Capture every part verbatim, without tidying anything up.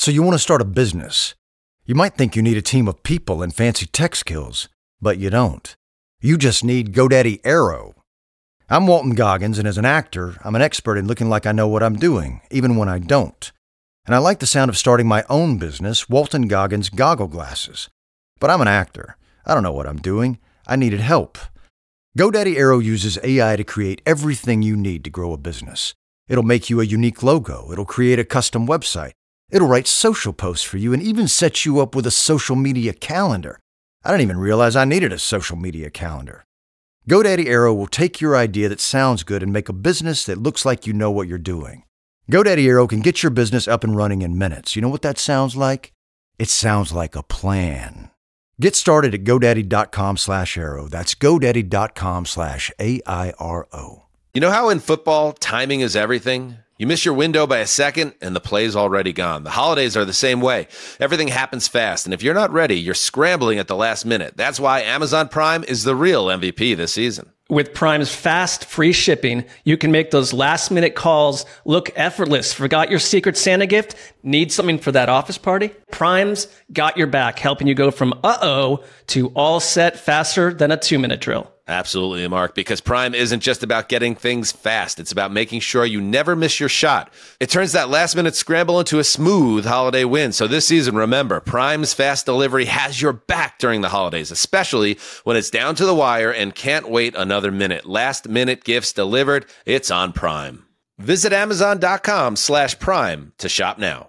So you want to start a business. You might think you need a team of people and fancy tech skills, but you don't. You just need GoDaddy Aero. I'm Walton Goggins, and as an actor, I'm an expert in looking like I know what I'm doing, even when I don't. And I like the sound of starting my own business, Walton Goggins Goggle Glasses. But I'm an actor. I don't know what I'm doing. I needed help. GoDaddy Aero uses A I to create everything you need to grow a business. It'll make you a unique logo. It'll create a custom website. It'll write social posts for you and even set you up with a social media calendar. I didn't even realize I needed a social media calendar. GoDaddy Aero will take your idea that sounds good and make a business that looks like you know what you're doing. GoDaddy Aero can get your business up and running in minutes. You know what that sounds like? It sounds like a plan. Get started at GoDaddy.com slash Aero. That's GoDaddy.com slash A I R O. You know how in football, timing is everything? You miss your window by a second, and the play's already gone. The holidays are the same way. Everything happens fast, and if you're not ready, you're scrambling at the last minute. That's why Amazon Prime is the real M V P this season. With Prime's fast, free shipping, you can make those last-minute calls look effortless. Forgot your Secret Santa gift? Need something for that office party? Prime's got your back, helping you go from uh-oh to all set faster than a two-minute drill. Absolutely, Mark, because Prime isn't just about getting things fast. It's about making sure you never miss your shot. It turns that last-minute scramble into a smooth holiday win. So this season, remember, Prime's fast delivery has your back during the holidays, especially when it's down to the wire and can't wait another minute. Last-minute gifts delivered, it's on Prime. Visit Amazon.com slash Prime to shop now.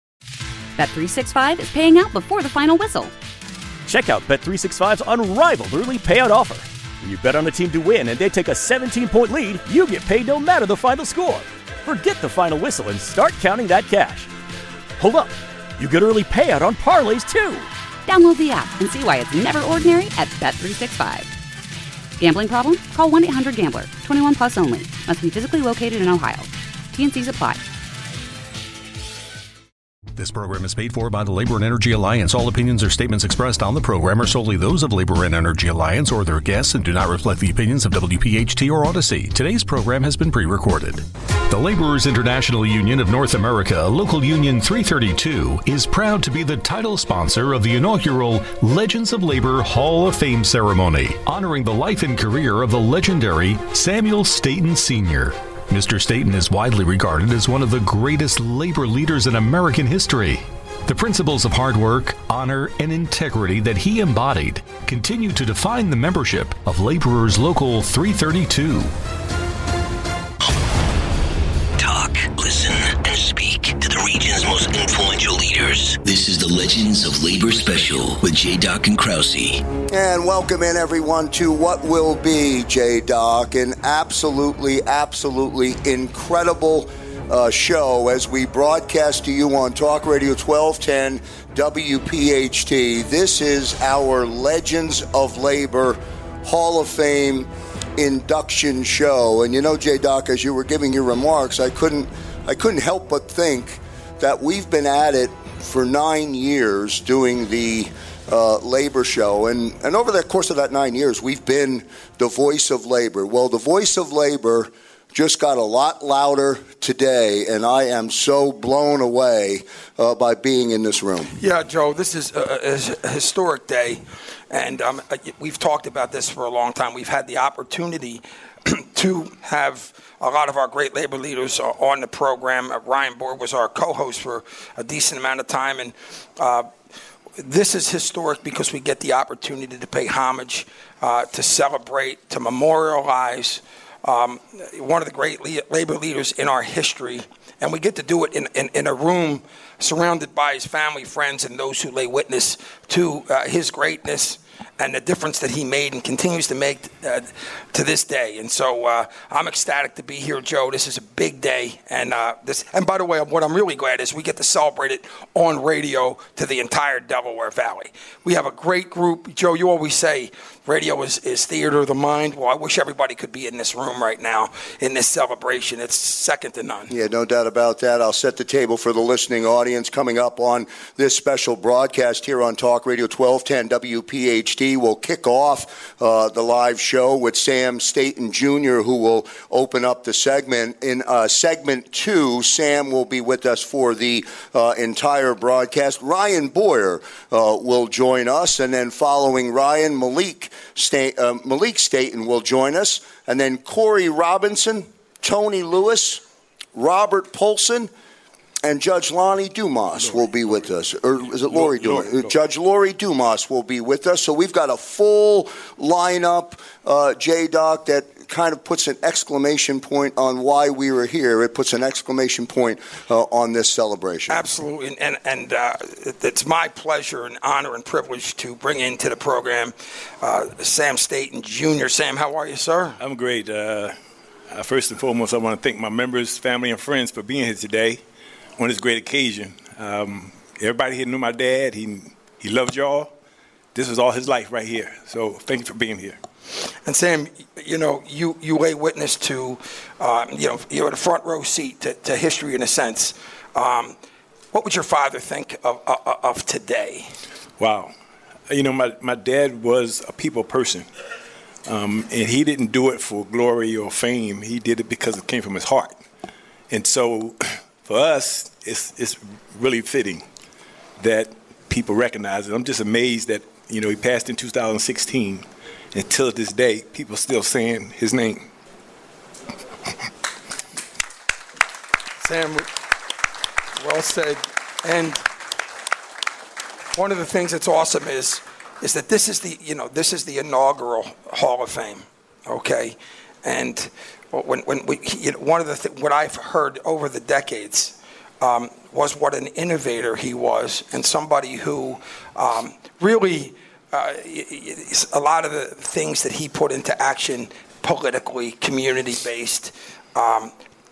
Bet three sixty-five is paying out before the final whistle. Check out Bet three sixty-five's unrivaled early payout offer. When you bet on a team to win and they take a seventeen-point lead, you get paid no matter the final score. Forget the final whistle and start counting that cash. Hold up. You get early payout on parlays, too. Download the app and see why it's never ordinary at Bet three sixty-five. Gambling problem? Call one eight hundred gambler. twenty-one plus only. Must be physically located in Ohio. T and C's apply. This program is paid for by the Labor and Energy Alliance. All opinions or statements expressed on the program are solely those of Labor and Energy Alliance or their guests and do not reflect the opinions of W P H T or Odyssey. Today's program has been pre-recorded. The Laborers International Union of North America, Local Union three thirty-two, is proud to be the title sponsor of the inaugural Legends of Labor Hall of Fame ceremony, honoring the life and career of the legendary Samuel Staten Senior Mister Staten is widely regarded as one of the greatest labor leaders in American history. The principles of hard work, honor, and integrity that he embodied continue to define the membership of Laborers Local three thirty-two. Talk, listen, and speak to the region's most influential leaders. This is the Legends of Labor Special with J. Doc and Krause. And welcome in, everyone, to what will be, J. Doc, an absolutely, absolutely incredible uh, show as we broadcast to you on Talk Radio twelve ten W P H T. This is our Legends of Labor Hall of Fame induction show. And you know, J. Doc, as you were giving your remarks, I couldn't, I couldn't help but think that we've been at it for nine years doing the Uh, labor show, and, and over the course of that nine years, we've been the voice of labor. Well, the voice of labor just got a lot louder today, and I am so blown away uh, by being in this room. Yeah, Joe, this is a, a historic day, and um, we've talked about this for a long time. We've had the opportunity to have a lot of our great labor leaders on the program. Uh, Ryan Borg was our co-host for a decent amount of time, and uh, this is historic because we get the opportunity to pay homage, uh, to celebrate, to memorialize um, one of the great le- labor leaders in our history. And we get to do it in, in, in a room surrounded by his family, friends, and those who lay witness to uh, his greatness and the difference that he made and continues to make uh, to this day. And so uh, I'm ecstatic to be here, Joe. This is a big day. And uh, this. And by the way, what I'm really glad is we get to celebrate it on radio to the entire Delaware Valley. We have a great group. Joe, you always say radio is, is theater of the mind. Well, I wish everybody could be in this room right now in this celebration. It's second to none. Yeah, no doubt about that. I'll set the table for the listening audience coming up on this special broadcast here on Talk Radio twelve ten W P H H D. We'll kick off uh, the live show with Sam Staton Junior, who will open up the segment. In uh, segment two, Sam will be with us for the uh, entire broadcast. Ryan Boyer uh, will join us, and then following Ryan, Malik, Sta- uh, Malik Staton will join us, and then Corey Robinson, Tony Lewis, Robert Polson, and Judge Lonnie Dumas will be with us. Or is it Lori Dumas? Lori, Judge Lori Dumas will be with us. So we've got a full lineup, uh, J-Doc, that kind of puts an exclamation point on why we were here. It puts an exclamation point uh, on this celebration. Absolutely. And, and uh, it's my pleasure and honor and privilege to bring into the program uh, Sam Staton Junior Sam, how are you, sir? I'm great. Uh, uh, first and foremost, I want to thank my members, family, and friends for being here today on this great occasion. Um, everybody here knew my dad. He he loved y'all. This was all his life right here. So thank you for being here. And Sam, you know, you, you lay witness to, uh, you know, you're in a front row seat to, to history in a sense. Um, what would your father think of, of, of today? Wow. You know, my, my dad was a people person. Um, and he didn't do it for glory or fame. He did it because it came from his heart. And so for us, it's it's really fitting that people recognize it. I'm just amazed that, you know, he passed in two thousand sixteen. Until this day, people still saying his name. Sam, well said. And one of the things that's awesome is is that this is the you know this is the inaugural Hall of Fame, okay? And when when we you know, one of the th- what I've heard over the decades um, was what an innovator he was, and somebody who um, really. Uh, a lot of the things that he put into action politically, community-based, um,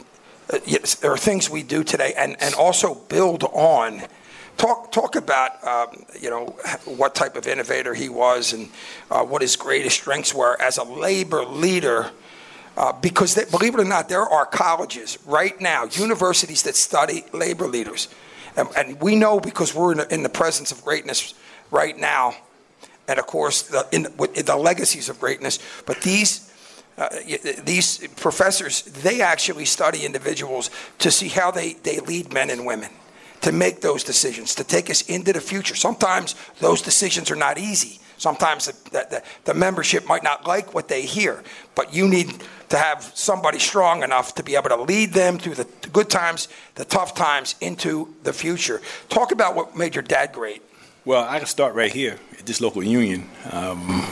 yes, there are things we do today, and, and also build on. Talk talk about um, you know what type of innovator he was, and uh, what his greatest strengths were as a labor leader. Uh, because they, believe it or not, there are colleges right now, universities that study labor leaders, and, and we know because we're in the, in the presence of greatness right now. And of course, the, in, in the legacies of greatness. But these uh, these professors, they actually study individuals to see how they, they lead men and women, to make those decisions, to take us into the future. Sometimes those decisions are not easy. Sometimes the, the, the membership might not like what they hear. But you need to have somebody strong enough to be able to lead them through the good times, the tough times, into the future. Talk about what made your dad great. Well, I can start right here at this local union. Um,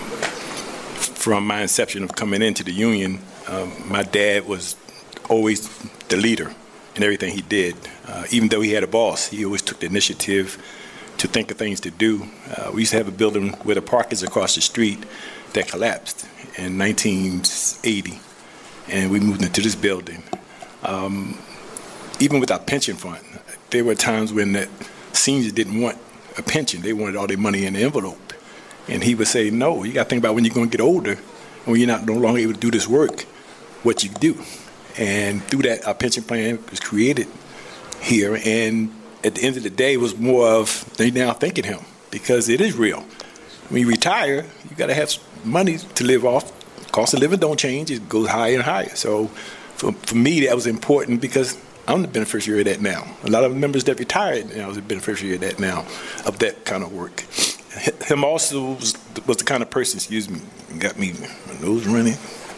from my inception of coming into the union, um, my dad was always the leader in everything he did. Uh, even though he had a boss, he always took the initiative to think of things to do. Uh, we used to have a building where the park is across the street that collapsed in nineteen eighty, and we moved into this building. Um, even with our pension fund, there were times when the seniors didn't want a pension. They wanted all their money in the envelope. And he would say, no, you got to think about when you're going to get older and when you're not no longer able to do this work, what you do. And through that, our pension plan was created here. And at the end of the day, it was more of they now thanking him because it is real. When you retire, you got to have money to live off. Cost of living don't change. It goes higher and higher. So for, for me, that was important because I'm the beneficiary of that now. A lot of members that retired, you know, was the beneficiary of that now, of that kind of work. Him also was, was the kind of person, excuse me, got me my nose running,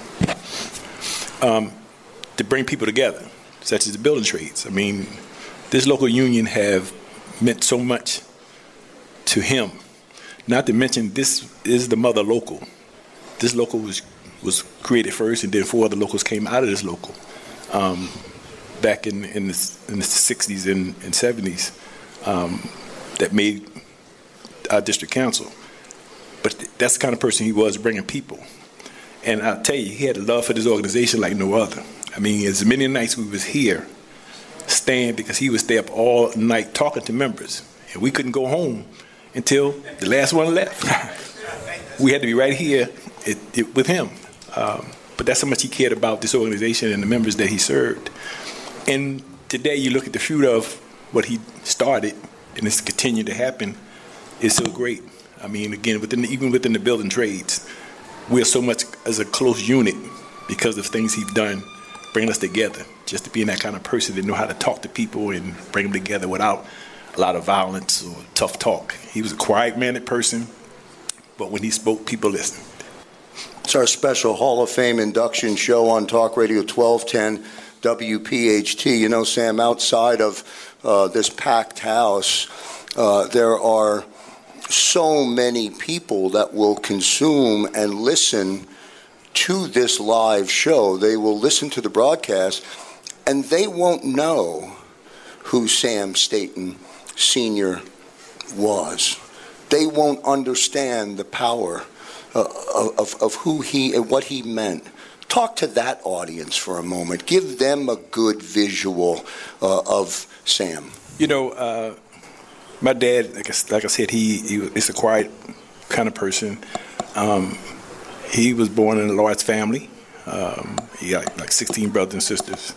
um, to bring people together, such as the building trades. I mean, this local union have meant so much to him. Not to mention, this is the mother local. This local was was created first, and then four other locals came out of this local. Um, back in, in, the, in the sixties and, and seventies um, that made our district council. But th- that's the kind of person he was, bringing people. And I'll tell you, he had a love for this organization like no other. I mean, as many nights we was here, staying, because he would stay up all night talking to members. And we couldn't go home until the last one left. We had to be right here it, it, with him. Um, but that's how much he cared about this organization and the members that he served. And today you look at the fruit of what he started, and it's continued to happen, is so great. I mean, again, within the, even within the building trades, we're so much as a close unit because of things he's done, bringing us together. Just to being that kind of person that know how to talk to people and bring them together without a lot of violence or tough talk. He was a quiet-mannered person, but when he spoke, people listened. It's our special Hall of Fame induction show on Talk Radio twelve ten W P H T. You know, Sam, outside of uh, this packed house, uh, there are so many people that will consume and listen to this live show. They will listen to the broadcast, and they won't know who Sam Staton Senior was. They won't understand the power uh, of, of who he and what he meant. Talk to that audience for a moment. Give them a good visual uh, of Sam. You know, uh, my dad, like I, like I said, he, he is a quiet kind of person. Um, he was born in a large family. Um, he got like sixteen brothers and sisters.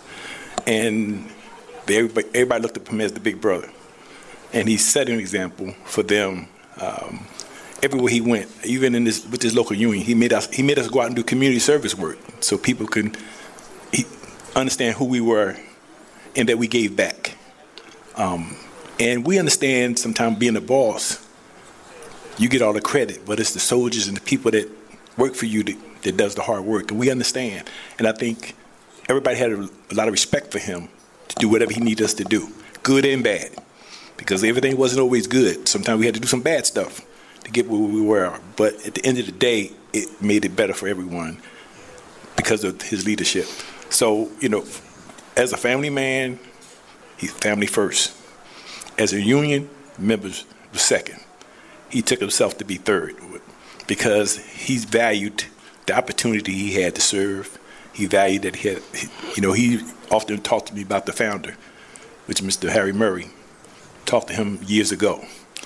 And everybody, everybody looked at him as the big brother. And he set an example for them um, everywhere he went. Even in this with this local union, he made us he made us go out and do community service work so people could he, understand who we were and that we gave back. Um, and we understand sometimes being a boss, you get all the credit, but it's the soldiers and the people that work for you that, that does the hard work. And we understand. And I think everybody had a, a lot of respect for him to do whatever he needed us to do, good and bad. Because everything wasn't always good. Sometimes we had to do some bad stuff to get where we were. But at the end of the day, it made it better for everyone because of his leadership. So, you know, as a family man, he's family first. As a union, members were second. He took himself to be third because he's valued the opportunity he had to serve. He valued that he had, you know, he often talked to me about the founder, which is Mister Harry Murray. Talked to him years ago,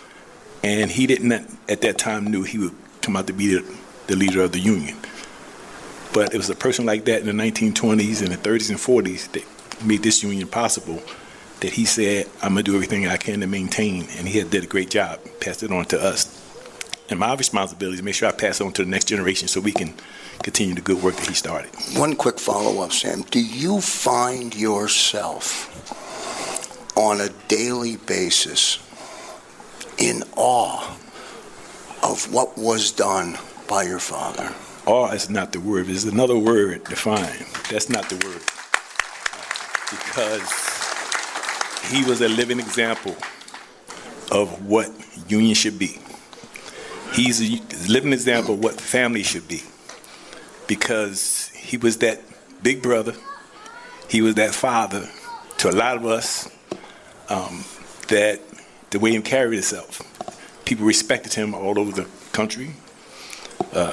and he didn't at that time knew he would come out to be the, the leader of the union. But it was a person like that in the nineteen twenties and the thirties and forties that made this union possible, that he said, I'm going to do everything I can to maintain, and he had did a great job, passed it on to us. And my responsibility is to make sure I pass it on to the next generation so we can continue the good work that he started. One quick follow-up, Sam. Do you find yourself on a daily basis in awe of what was done by your father? Awe is not the word. There's another word defined. That's not the word. Because he was a living example of what union should be. He's a living example of what family should be. Because he was that big brother. He was that father to a lot of us. Um, that the way he carried himself, people respected him all over the country, uh,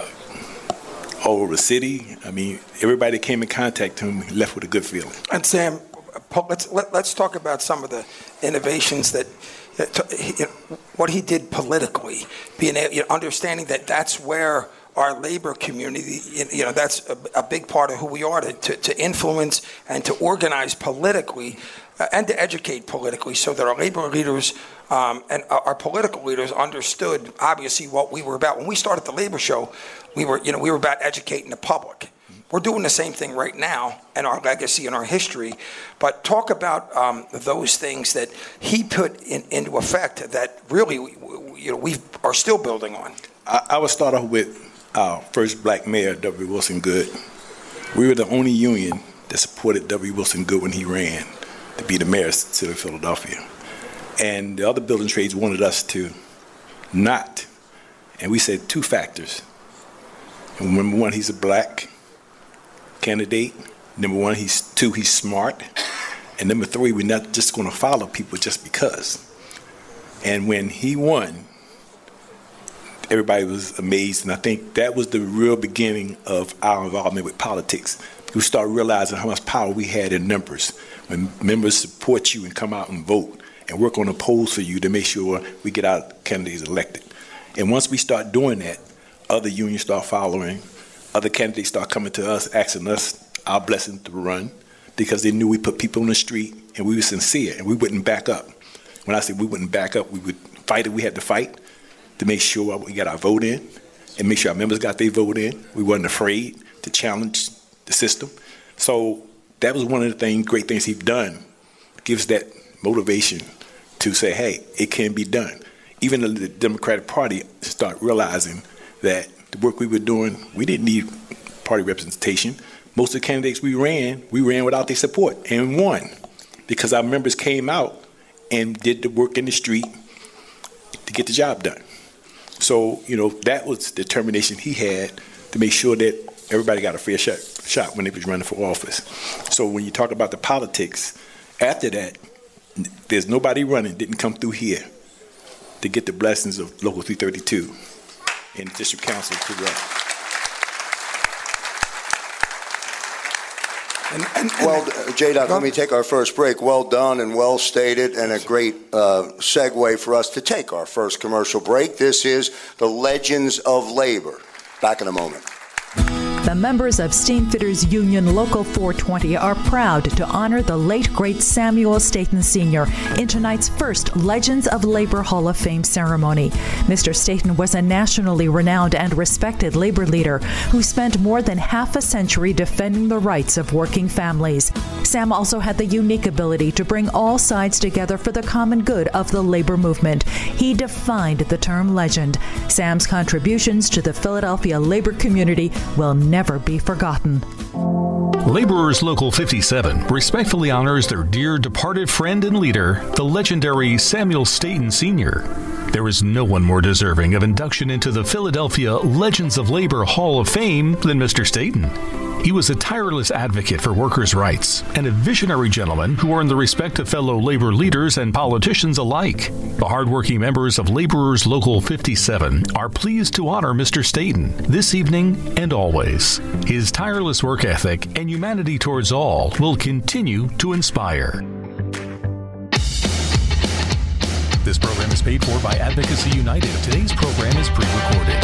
all over the city. I mean, everybody that came in contact with him left with a good feeling. And Sam, let's let, let's talk about some of the innovations that, that you know, what he did politically, being you know, understanding that that's where our labor community, you know, that's a, a big part of who we are, to, to, to influence and to organize politically uh, and to educate politically so that our labor leaders um, and our political leaders understood, obviously, what we were about. When we started the Labor Show, we were, you know, we were about educating the public. We're doing the same thing right now in our legacy and our history. But talk about um, those things that he put in, into effect that really, you know, we are still building on. I, I would start off with our first black mayor, W. Wilson Goode. We were the only union that supported W. Wilson Goode when he ran to be the mayor of the city of Philadelphia. And the other building trades wanted us to not. And we said two factors. And number one, he's a black candidate. Number one, he's two, he's smart. And number three, we're not just going to follow people just because. And when he won, everybody was amazed, and I think that was the real beginning of our involvement with politics. We started realizing how much power we had in numbers. When members support you and come out and vote and work on the polls for you to make sure we get our candidates elected. And once we start doing that, other unions start following, other candidates start coming to us, asking us our blessing to run, because they knew we put people on the street and we were sincere and we wouldn't back up. When I say we wouldn't back up, we would fight it, we had to fight. to make sure we got our vote in and make sure our members got their vote in. We wasn't afraid to challenge the system. So that was one of the things, great things he's done. Gives that motivation to say, hey, it can be done. Even the Democratic Party start realizing that the work we were doing, we didn't need party representation. Most of the candidates we ran, we ran without their support and won because our members came out and did the work in the street to get the job done. So, you know, that was the determination he had to make sure that everybody got a fair shot, shot when they was running for office. So when you talk about the politics, after that, there's nobody running, didn't come through here to get the blessings of Local three thirty-two and District Council to run. And, and, and well, uh, J-Doc, let me take our first break. Well done and well stated, and a great uh, segue for us to take our first commercial break. This is the Legends of Labor. Back in a moment. The members of Steamfitters Union Local four twenty are proud to honor the late, great Samuel Staten Senior in tonight's first Legends of Labor Hall of Fame ceremony. Mister Staten was a nationally renowned and respected labor leader who spent more than half a century defending the rights of working families. Sam also had the unique ability to bring all sides together for the common good of the labor movement. He defined the term legend. Sam's contributions to the Philadelphia labor community will never never be forgotten. Laborers Local fifty-seven respectfully honors their dear departed friend and leader, the legendary Samuel Staten Senior There is no one more deserving of induction into the Philadelphia Legends of Labor Hall of Fame than Mister Staten. He was a tireless advocate for workers' rights and a visionary gentleman who earned the respect of fellow labor leaders and politicians alike. The hardworking members of Laborers Local fifty-seven are pleased to honor Mister Staten this evening and always. His tireless work ethic and humanity towards all will continue to inspire. This program is paid for by Advocacy United. Today's program is pre-recorded.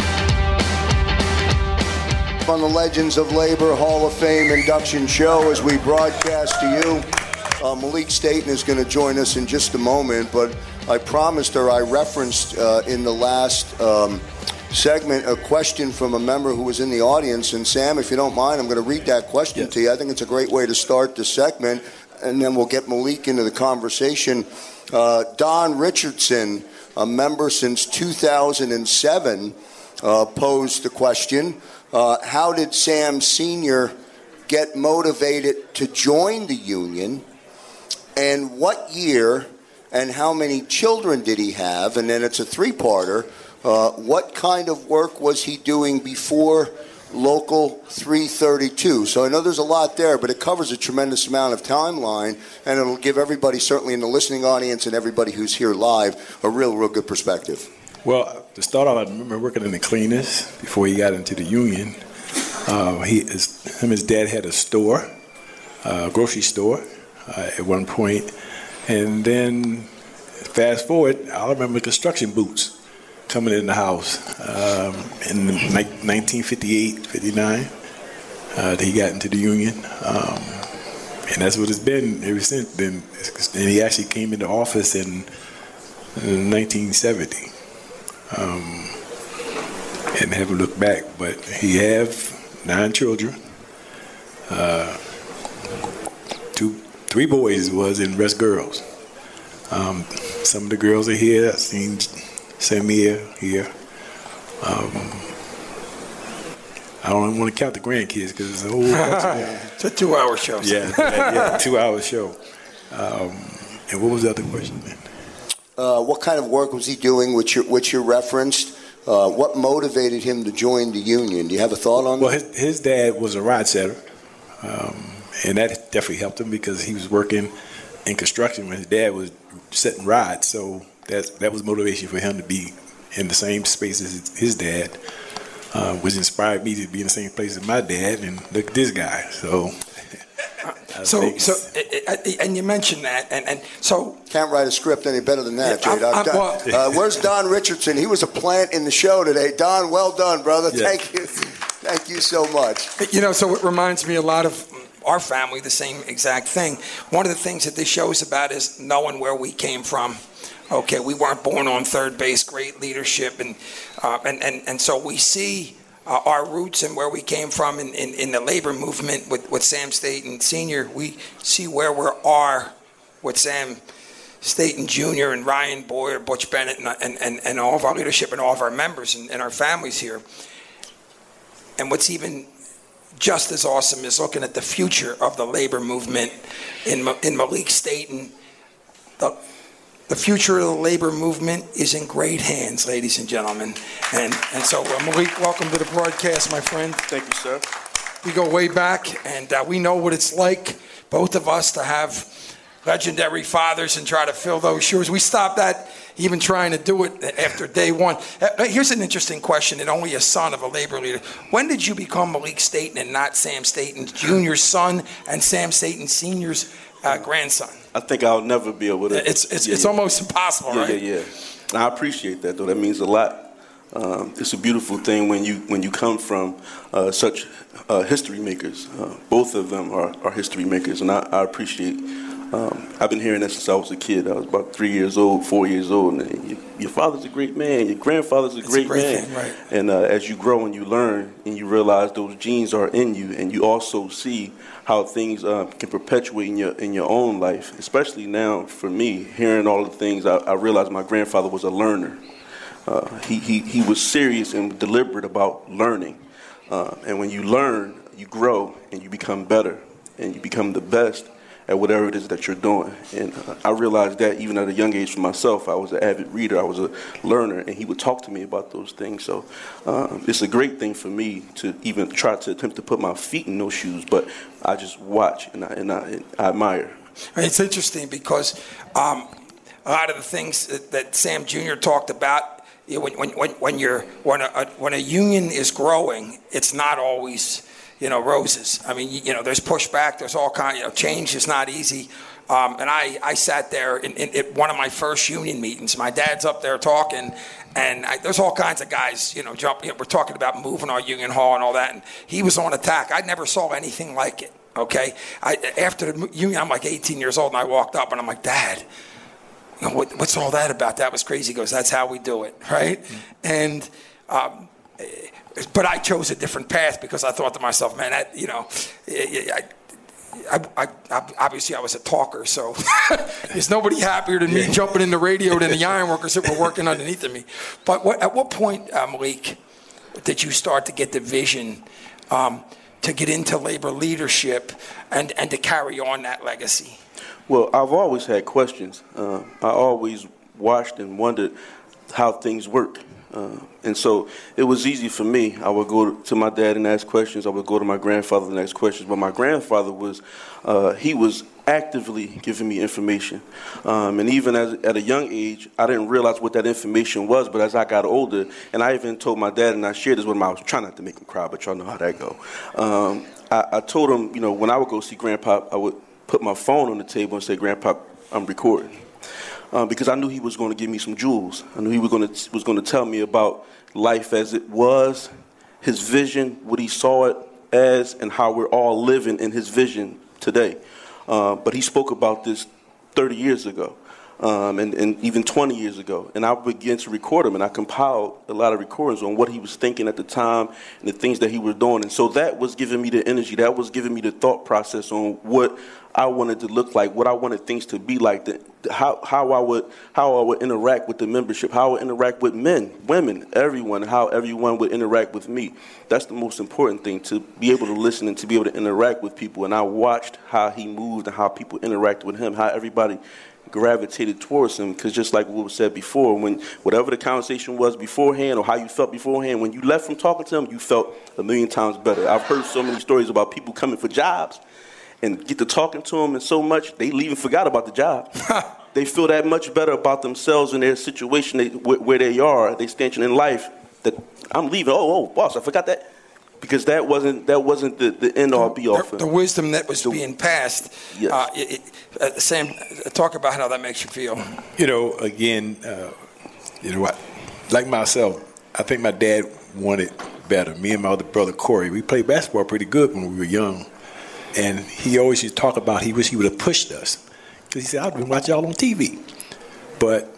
On the Legends of Labor Hall of Fame induction show as we broadcast to you. Uh, Malik Staten is going to join us in just a moment, but I promised her, I referenced uh, in the last um, segment a question from a member who was in the audience. And Sam, if you don't mind, I'm going to read that question yes. to you. I think it's a great way to start the segment, and then we'll get Malik into the conversation. Uh, Don Richardson, a member since two thousand seven, uh, posed the question. Uh, how did Sam Senior get motivated to join the union, and what year and how many children did he have? And then it's a three-parter. Uh, what kind of work was he doing before Local three thirty-two? So I know there's a lot there, but it covers a tremendous amount of timeline, and it'll give everybody, certainly in the listening audience and everybody who's here live, a real, real good perspective. Well, to start off, I remember working in the cleaners before he got into the union. Uh, he, his, him and his dad had a store, a grocery store uh, at one point. And then fast forward, I remember construction boots coming in the house um, in nineteen fifty-eight, fifty-nine. Uh, that he got into the union. Um, and that's what it's been ever since then. And he actually came into office in, in nineteen seventy. Um, and haven't looked back, but he have nine children, uh, two, three boys was and rest girls. Um, some of the girls are here. I've seen Samir here. Um, I don't even want to count the grandkids because it's a whole bunch of them. It's a two-hour show. Yeah, yeah, yeah two-hour show. Um, and what was the other question then? Uh, what kind of work was he doing, which you, which you referenced? Uh, what motivated him to join the union? Do you have a thought on well, that? Well, his, his dad was a rod setter, um, and that definitely helped him because he was working in construction when his dad was setting rods. So that that was motivation for him to be in the same space as his, his dad, uh, which inspired me to be in the same place as my dad. And look at this guy. So. So, so, and you mentioned that, and, and so can't write a script any better than that, yeah, Jay. I'm, I'm, well, uh, where's Don Richardson? He was a plant in the show today. Don, well done, brother. Yeah. Thank you, thank you so much. You know, so it reminds me a lot of our family, the same exact thing. One of the things that this show is about is knowing where we came from. Okay, we weren't born on third base. Great leadership, and uh, and, and and so we see uh, our roots and where we came from in, in, in the labor movement with, with Sam Staton Senior. We see where we are with Sam Staton Junior and Ryan Boyer, Butch Bennett, and and, and, and all of our leadership and all of our members and, and our families here. And what's even just as awesome is looking at the future of the labor movement in in Malik Staton. The, the future of the labor movement is in great hands, ladies and gentlemen. And and so, uh, Malik, welcome to the broadcast, my friend. Thank you, sir. We go way back, and uh, we know what it's like, both of us, to have legendary fathers and try to fill those shoes. We stopped that, even trying to do it after day one. Uh, here's an interesting question, and only a son of a labor leader. When did you become Malik Staton and not Sam Staton Junior's son and Sam Staton Senior's uh, grandson? I think I'll never be able to. It's it's, yeah, it's yeah. almost impossible, yeah, right? Yeah, yeah. I appreciate that, though. That means a lot. Um, it's a beautiful thing when you when you come from uh, such uh, history makers. Uh, both of them are, are history makers, and I, I appreciate. Um, I've been hearing that since I was a kid. I was about three years old, four years old, and your, your father's a great man. Your grandfather's a It's great, a great man. thing, right. And uh, as you grow and you learn, and you realize those genes are in you, and you also see how things uh, can perpetuate in your in your own life. Especially now, for me, hearing all the things, I, I realized my grandfather was a learner. Uh, he, he he was serious and deliberate about learning. Uh, and when you learn, you grow and you become better, and you become the best at whatever it is that you're doing. And uh, I realized that even at a young age for myself. I was an avid reader, I was a learner, and he would talk to me about those things. So um, it's a great thing for me to even try to attempt to put my feet in those shoes, but I just watch and I, and I, and I admire. It's interesting because um, a lot of the things that, that Sam Junior talked about, you know, when, when, when, when, you're, when, a, when a union is growing, it's not always, you know, roses. I mean, you, you know, there's pushback, there's all kind, you know, change is not easy. Um, and I, I sat there in, in, in one of my first union meetings. My dad's up there talking, and I, there's all kinds of guys, you know, jumping. You know, we're talking about moving our union hall and all that, and he was on attack. I never saw anything like it, okay? I, after the union, I'm like eighteen years old, and I walked up, and I'm like, Dad, you know, what, what's all that about? That was crazy. He goes, that's how we do it, right? Mm-hmm. And um, but I chose a different path because I thought to myself, man, that, you know, I, I, I, I, obviously I was a talker, so there's nobody happier than me jumping in the radio than the ironworkers that were working underneath of me. But what, at what point, uh, Malik, did you start to get the vision um, to get into labor leadership and, and to carry on that legacy? Well, I've always had questions. Uh, I always watched and wondered how things work. Uh, and so it was easy for me. I would go to my dad and ask questions. I would go to my grandfather and ask questions. But my grandfather was, uh, he was actively giving me information. Um, and even as, at a young age, I didn't realize what that information was. But as I got older, and I even told my dad, and I shared this with him, I was trying not to make him cry, but y'all know how that go. Um, I, I told him, you know, when I would go see Grandpa, I would put my phone on the table and say, Grandpa, I'm recording. Uh, because I knew he was going to give me some jewels. I knew he was going to was going to tell me about life as it was, his vision, what he saw it as, and how we're all living in his vision today. Uh, but he spoke about this thirty years ago, um, and, and even twenty years ago. And I began to record him, and I compiled a lot of recordings on what he was thinking at the time and the things that he was doing. And so that was giving me the energy. That was giving me the thought process on what I wanted to look like, what I wanted things to be like, the, how how I would how I would interact with the membership, how I would interact with men, women, everyone, how everyone would interact with me. That's the most important thing, to be able to listen and to be able to interact with people. And I watched how he moved and how people interacted with him, how everybody gravitated towards him. Because just like what was said before, when whatever the conversation was beforehand or how you felt beforehand, when you left from talking to him, you felt a million times better. I've heard so many stories about people coming for jobs and get to talking to them and so much, they even forgot about the job. They feel that much better about themselves and their situation, they, where they are, they stanchion in life, that I'm leaving. Oh, oh, boss, I forgot that. Because that wasn't that wasn't the, the end-all, be-all. The, the wisdom that was the, being passed. Yes. Uh, it, it, uh, Sam, talk about how that makes you feel. You know, again, uh, you know what? Like myself, I think my dad wanted better. Me and my other brother, Corey, we played basketball pretty good when we were young. And he always used to talk about he wish he would have pushed us. Because he said, I've been watching y'all on T V. But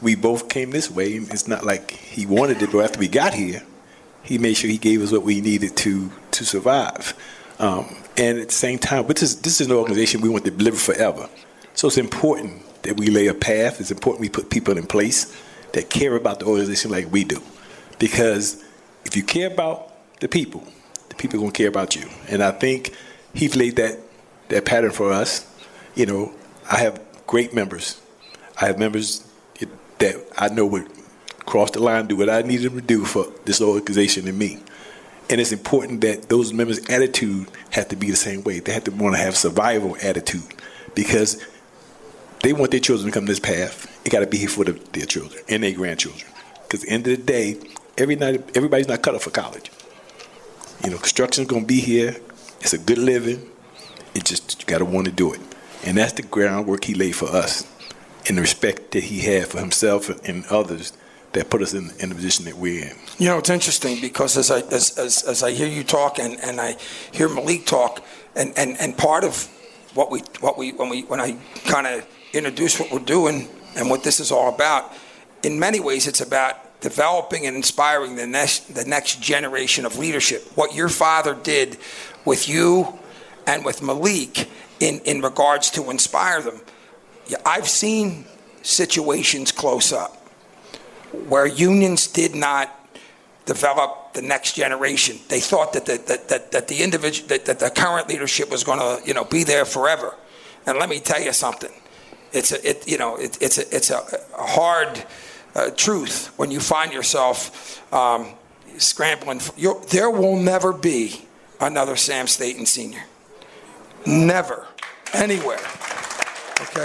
we both came this way. It's not like he wanted it, but after we got here, he made sure he gave us what we needed to to survive. Um, and at the same time, but this, this is an organization we want to deliver forever. So it's important that we lay a path. It's important we put people in place that care about the organization like we do. Because if you care about the people, the people are going to care about you. And I think he's laid that, that pattern for us. You know, I have great members. I have members that I know would cross the line, do what I need them to do for this organization and me. And it's important that those members' attitude have to be the same way. They have to want to have survival attitude because they want their children to come this path. It got to be here for the, their children and their grandchildren. Because at the end of the day, every night, everybody's not cut up for college. You know, construction's going to be here. It's a good living. It just, you got to want to do it. And that's the groundwork he laid for us and the respect that he had for himself and others that put us in, in the position that we're in. You know, it's interesting because as I as as, as I hear you talk and, and I hear Malik talk, and, and, and part of what we what we when we when I kind of introduce what we're doing and what this is all about, in many ways it's about developing and inspiring the next the next generation of leadership. What your father did with you and with Malik in, in regards to inspire them. Yeah, I've seen situations close up where unions did not develop the next generation. They thought that the, that, that, that the individual, that, that the current leadership was going to, you know, be there forever. And let me tell you something. It's a, it, you know, it, it's a, it's a, a hard uh, truth when you find yourself um, scrambling. For, you're, there will never be another Sam Staton Senior Never, anywhere. Okay.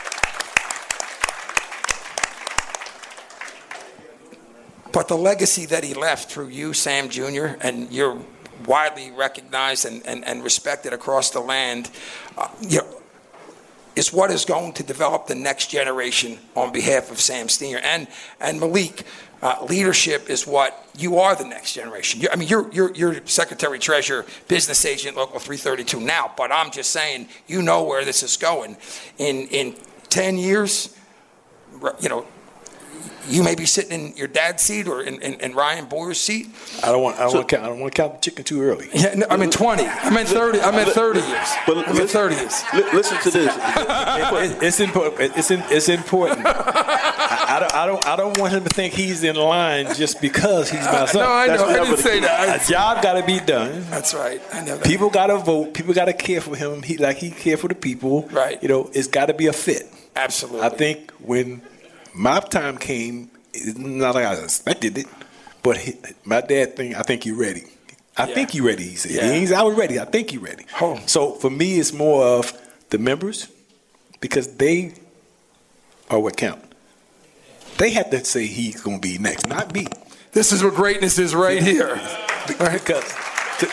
But the legacy that he left through you, Sam Junior, and you're widely recognized and, and, and respected across the land, uh, you know, is what is going to develop the next generation on behalf of Sam Senior And and Malik. Uh, leadership is what you are the next generation. You're, I mean, you're, you're, you're Secretary Treasurer, business agent, Local three thirty-two now, but I'm just saying, you know where this is going. In, in ten years, you know, you may be sitting in your dad's seat or in, in, in Ryan Boyer's seat. I don't want. I don't so, want to count. I don't want to count the chicken too early. Yeah, no, I'm in twenty. I'm in thirty. I'm in thirty years. But I'm in thirty years. Listen to this. it, it's important. It's in, it's important. I, I don't. I don't. I don't want him to think he's in line just because he's my son. No, I know. I didn't say that. A job got to be done. That's right. I know that. People got to vote. People got to care for him. He like he care for the people. Right. You know, it's got to be a fit. Absolutely. I think when my time came, it's not like I expected it, but he, my dad think I think you're ready. I yeah. think you're ready. He said, yeah. "He's I was ready. I think you're ready." Oh. So for me, it's more of the members because they are what count. They have to say he's going to be next, not me. This is what greatness is right here. Because, to,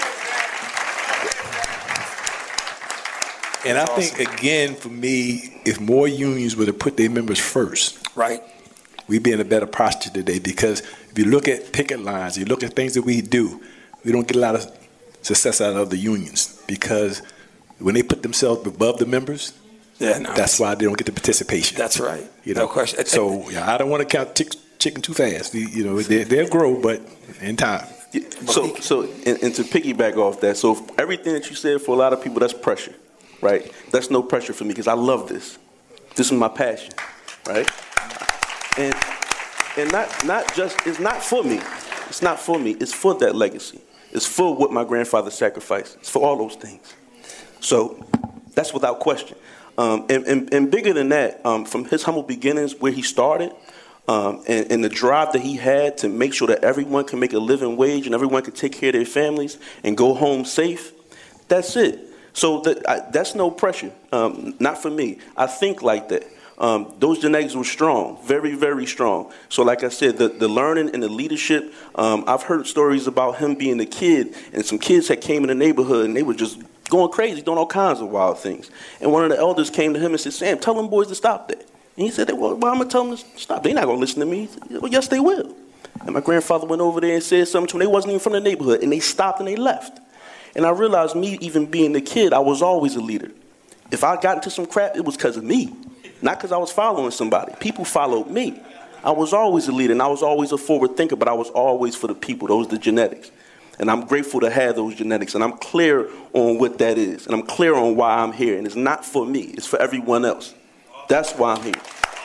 and I think again for me, if more unions were to put their members first, right. we'd be in a better posture today because if you look at picket lines, you look at things that we do, we don't get a lot of success out of the unions because when they put themselves above the members, yeah, no, that's why they don't get the participation. That's right. You know? No question. So yeah, I don't want to count chick, chicken too fast. You know, they, they'll grow, but in time. So, so and, and to piggyback off that, so everything that you said, for a lot of people, that's pressure, right? That's no pressure for me because I love this. This is my passion, right? And and not not just it's not for me. It's not for me. It's for that legacy. It's for what my grandfather sacrificed. It's for all those things. So that's without question. Um, and, and, and bigger than that, um, from his humble beginnings, where he started, um, and, and the drive that he had to make sure that everyone can make a living wage and everyone can take care of their families and go home safe, that's it. So that, I, that's no pressure, um, not for me. I think like that. Um, those genetics were strong, very, very strong. So like I said, the, the learning and the leadership, um, I've heard stories about him being a kid, and some kids had came in the neighborhood, and they were just going crazy, doing all kinds of wild things. And one of the elders came to him and said, "Sam, tell them boys to stop that." And he said, "Well, well I'm going to tell them to stop. They're not going to listen to me." He said, "Well, yes, they will." And my grandfather went over there and said something to them. They wasn't even from the neighborhood, and they stopped and they left. And I realized, me even being a kid, I was always a leader. If I got into some crap, it was because of me. Not because I was following somebody. People followed me. I was always a leader, and I was always a forward thinker, but I was always for the people. Those are the genetics. And I'm grateful to have those genetics, and I'm clear on what that is, and I'm clear on why I'm here. And it's not for me, it's for everyone else. That's why I'm here.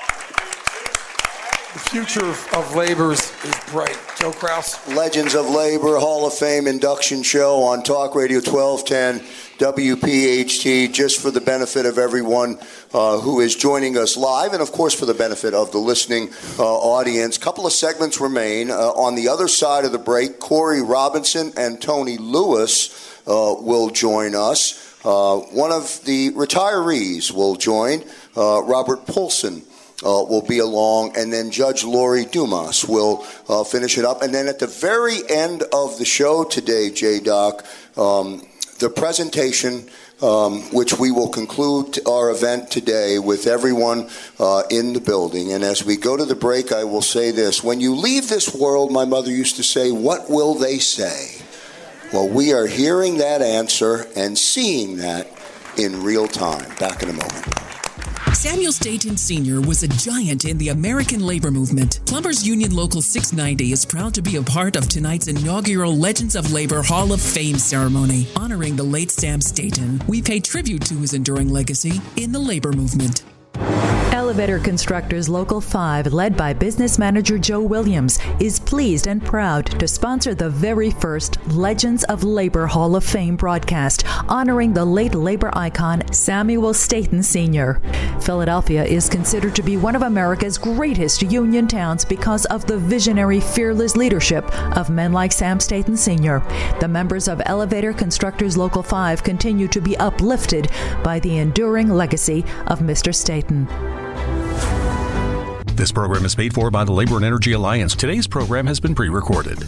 The future of, of labor is, is bright. Joe Kraus. Legends of Labor Hall of Fame induction show on Talk Radio twelve ten W P H T, just for the benefit of everyone uh, who is joining us live, and of course for the benefit of the listening uh, audience. Couple of segments remain. Uh, on the other side of the break, Corey Robinson and Tony Lewis uh, will join us. Uh, one of the retirees will join, uh, Robert Poulsen. Uh, will be along, and then Judge Lori Dumas will uh, finish it up. And then at the very end of the show today, J-Doc, um, the presentation, um, which we will conclude our event today with everyone uh, in the building. And as we go to the break, I will say this. When you leave this world, my mother used to say, what will they say? Well, we are hearing that answer and seeing that in real time. Back in a moment. Samuel Staten Senior was a giant in the American labor movement. Plumbers Union Local six ninety is proud to be a part of tonight's inaugural Legends of Labor Hall of Fame ceremony. Honoring the late Sam Staten, we pay tribute to his enduring legacy in the labor movement. Elevator Constructors Local five, led by business manager Joe Williams, is pleased and proud to sponsor the very first Legends of Labor Hall of Fame broadcast, honoring the late labor icon Samuel Staten Senior Philadelphia is considered to be one of America's greatest union towns because of the visionary, fearless leadership of men like Sam Staten Senior The members of Elevator Constructors Local five continue to be uplifted by the enduring legacy of Mister Staten. This program is paid for by the Labor and Energy Alliance. Today's program has been pre-recorded.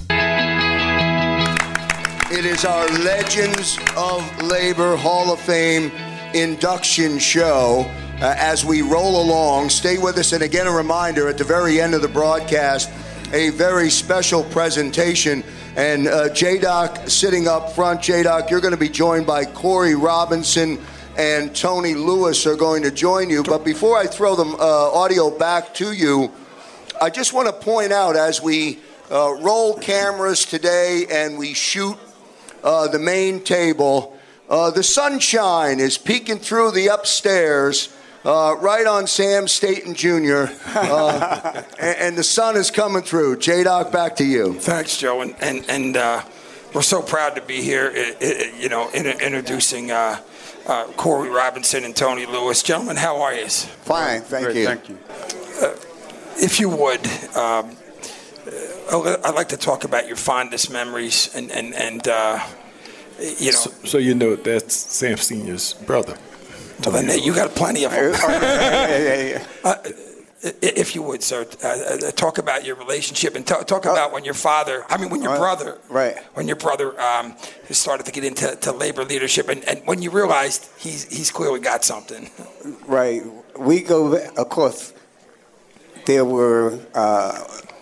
It is our Legends of Labor Hall of Fame induction show. Uh, as we roll along, stay with us. And again, a reminder, at the very end of the broadcast, a very special presentation. And uh, J-Doc sitting up front. J-Doc, you're going to be joined by Corey Robinson and Tony Lewis are going to join you. But before I throw the uh, audio back to you, I just want to point out, as we uh, roll cameras today and we shoot uh, the main table, uh, the sunshine is peeking through the upstairs uh, right on Sam Staten Junior Uh, and, and the sun is coming through. J-Doc, back to you. Thanks, Joe. And, and, and uh, we're so proud to be here, it, it, you know, in, introducing uh, Uh, Corey Robinson and Tony Lewis. Gentlemen, how are you? Fine, thank Great, you. Thank you. Uh, if you would, um, uh, I'd like to talk about your fondest memories and, and, and uh, you know. So, so you know that's Sam Senior's brother. Well, then you got plenty of them. yeah, yeah, yeah. Uh, if you would, sir, uh, talk about your relationship and talk, talk about when your father, I mean, when your brother, right. when your brother um, started to get into to labor leadership, and, and when you realized he's he's clearly got something. Right. We go, of course, there were uh,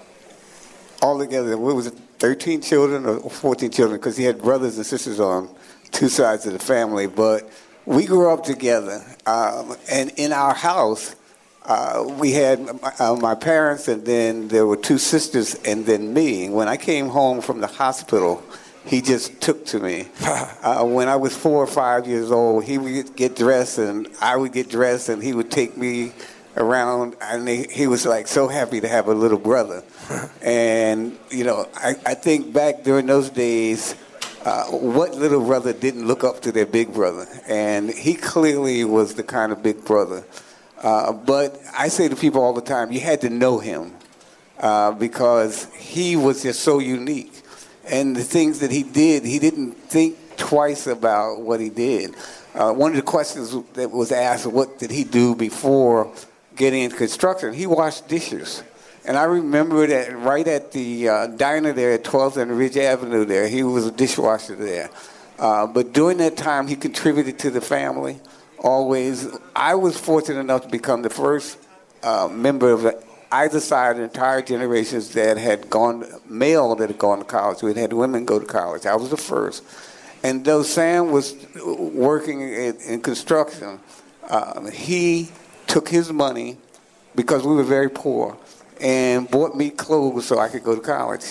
altogether, what was it, thirteen children or fourteen children, because he had brothers and sisters on two sides of the family, but we grew up together, um, and in our house, Uh, we had uh, my parents, and then there were two sisters, and then me. When I came home from the hospital, he just took to me. Uh, when I was four or five years old, he would get dressed, and I would get dressed, and he would take me around, and he, he was like so happy to have a little brother. And, you know, I, I think back during those days, uh, what little brother didn't look up to their big brother? And he clearly was the kind of big brother. Uh, but I say to people all the time, you had to know him uh, because he was just so unique. And the things that he did, he didn't think twice about what he did. Uh, one of the questions that was asked, what did he do before getting into construction? He washed dishes. And I remember that right at the uh, diner there at twelfth and Ridge Avenue there, he was a dishwasher there. Uh, but during that time, he contributed to the family. Always, I was fortunate enough to become the first uh, member of either side of the entire generations that had gone, male that had gone to college. We had had women go to college. I was the first. And though Sam was working in, in construction, uh, he took his money, because we were very poor, and bought me clothes so I could go to college.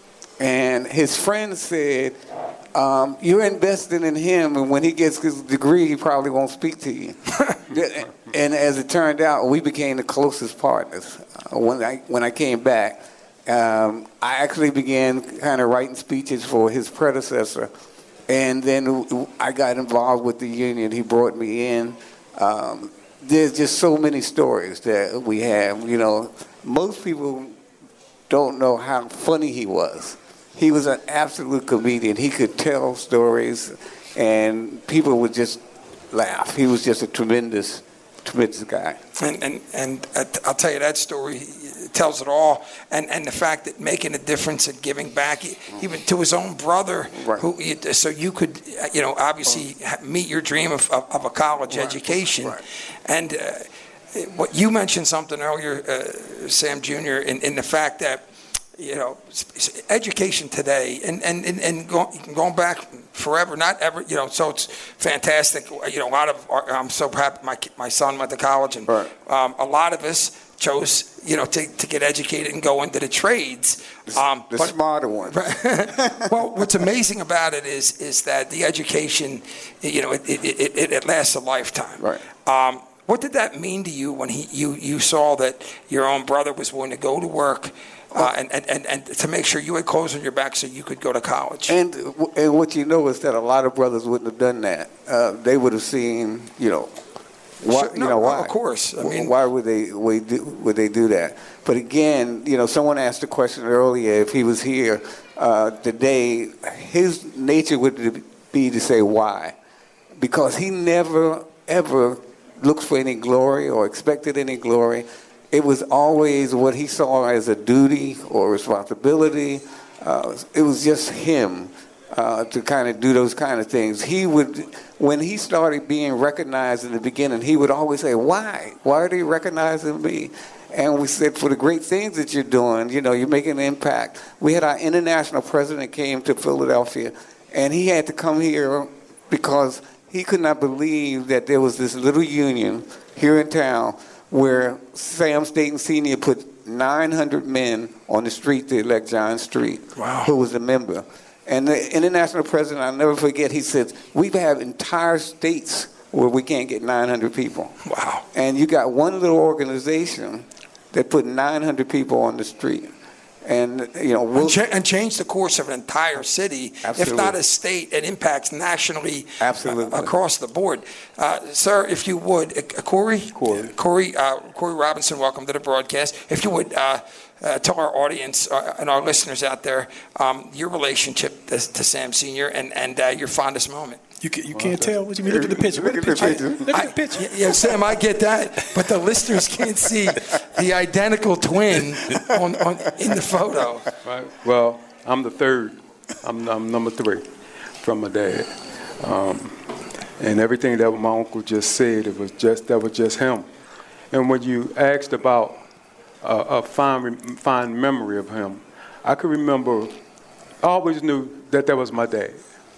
And his friend said, um, you're investing in him, and when he gets his degree, he probably won't speak to you. And as it turned out, we became the closest partners. Uh, when I when I came back, um, I actually began kind of writing speeches for his predecessor, and then I got involved with the union. He brought me in. Um, there's just so many stories that we have. You know, most people don't know how funny he was. He was an absolute comedian. He could tell stories, and people would just laugh. He was just a tremendous, tremendous guy. And and and I'll tell you, that story tells it all. And and the fact that making a difference and giving back, even to his own brother, right. who so you could, you know, obviously meet your dream of of, of a college right. education, right. and. Uh, What you mentioned something earlier, uh, Sam Junior, in, in the fact that, you know, education today, and, and, and, and go, going back forever, not ever, you know, so it's fantastic. You know, a lot of, our, I'm so happy my my son went to college, and right. um, a lot of us chose, you know, to, to get educated and go into the trades. Um, the but, smarter one. Well, what's amazing about it is is that the education, you know, it, it, it, it lasts a lifetime. Right. Um, What did that mean to you when he you, you saw that your own brother was willing to go to work uh, and, and, and, and to make sure you had clothes on your back so you could go to college? And and what you know is that a lot of brothers wouldn't have done that. Uh, they would have seen, you know, why, sure, no, you know why? Of course. I mean, why would they would they, do, would they do that? But again, you know, someone asked the question earlier if he was here uh, today. His nature would be to say why, because he never ever looked for any glory or expected any glory. It was always what he saw as a duty or responsibility. Uh, it was just him uh, to kind of do those kind of things. He would, when he started being recognized in the beginning, he would always say, why? Why are they recognizing me? And we said, for the great things that you're doing, you know, you're making an impact. We had our international president came to Philadelphia, and he had to come here because he could not believe that there was this little union here in town where Sam Staton Senior put nine hundred men on the street to elect John Street, wow. who was a member. And the international president, I'll never forget, he said, we have entire states where we can't get nine hundred people. Wow. And you got one little organization that put nine hundred people on the street. And, you know, we'll, and, cha- and change the course of an entire city, absolutely. if not a state. It impacts nationally, absolutely, uh, across the board. Uh, sir, if you would, uh, Corey, Corey, Corey, uh, Corey Robinson, welcome to the broadcast. If you would uh, uh, tell our audience uh, and our listeners out there um, your relationship to, to Sam Senior and and uh, your fondest moment. You, can, you can't tell what you mean. Look at the picture. Look at the picture. Look at the picture. Yeah, Sam, I get that, but the listeners can't see the identical twin on, on in the photo. Right. Well, I'm the third. I'm, I'm number three from my dad, um, and everything that my uncle just said, it was just that was just him. And when you asked about uh, a fine fine memory of him, I could remember. I always knew that that was my dad.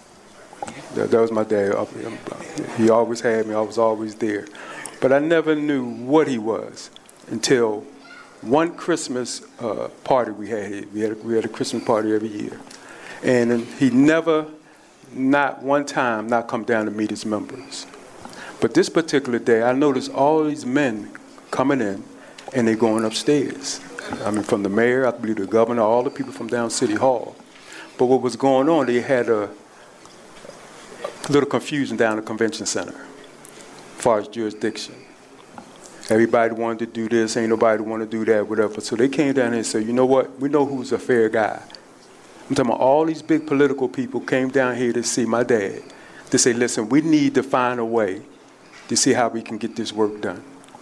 That, that was my dad. He always had me. I was always there. But I never knew what he was until one Christmas uh, party we had. We had, a, we had a Christmas party every year. And he never, not one time, not come down to meet his members. But this particular day, I noticed all these men coming in, and they're going upstairs. I mean, from the mayor, I believe the governor, all the people from down City Hall. But what was going on, they had a little confusion down the convention center as far as jurisdiction. Everybody wanted to do this, ain't nobody want to do that, whatever. So they came down here and said, you know what, we know who's a fair guy. I'm talking about all these big political people came down here to see my dad, to say, listen, we need to find a way to see how we can get this work done.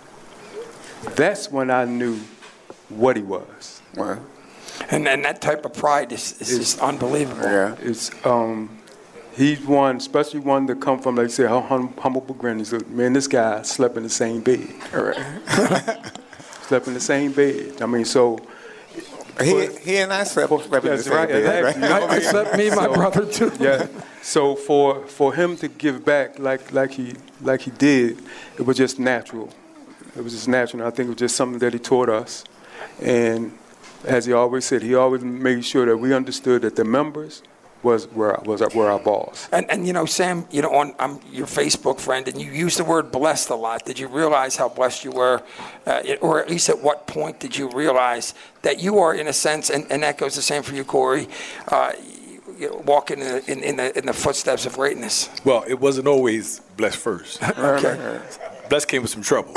That's when I knew what he was. Right. And and that type of pride is, is just unbelievable. Yeah. It's um he's one, especially one that come from, like I said, hum, humble beginnings. Man, this guy slept in the same bed. Right. Slept in the same bed. I mean, so he he and I slept, slept in the same right, bed. right? I, I slept me and my so, brother too. Yeah. So for for him to give back like like he like he did, it was just natural. It was just natural. And I think it was just something that he taught us. And as he always said, he always made sure that we understood that the members was were was were our boss. And and you know, Sam, you know, on I'm your Facebook friend, and you use the word blessed a lot. Did you realize how blessed you were, uh, or at least at what point did you realize that you are, in a sense, and, and that goes the same for you, Corey, uh, you know, walking in the, in, in the in the footsteps of greatness? Well, it wasn't always blessed first. Okay. Blessed came with some trouble.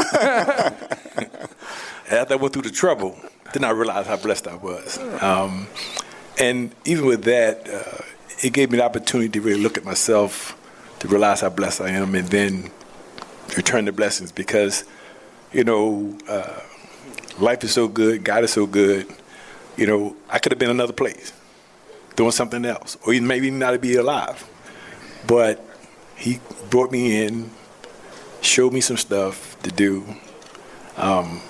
After I went through the trouble, then I realized how blessed I was. Um, and even with that, uh, it gave me the opportunity to really look at myself, to realize how blessed I am, and then return the blessings. Because, you know, uh, life is so good, God is so good. You know, I could have been another place, doing something else, or even maybe not be alive. But he brought me in, showed me some stuff to do. Um,